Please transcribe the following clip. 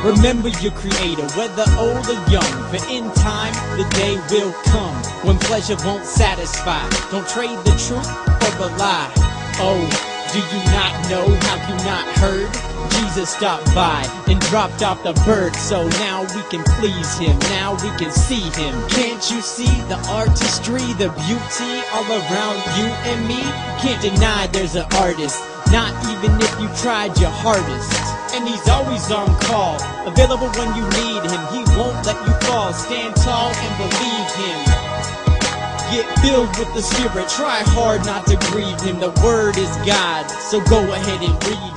Remember your creator, whether old or young, for in time the day will come when pleasure won't satisfy. Don't trade the truth for the lie. Oh, do you not know? Have you not heard? Jesus stopped by and dropped off the bird, so now we can please him, now we can see him. Can't you see the artistry, the beauty all around you and me? Can't deny there's an artist, not even if you tried your hardest. And he's always on call, available when you need him. He won't let you fall, stand tall and believe him. Get filled with the Spirit, try hard not to grieve him. The Word is God, so go ahead and read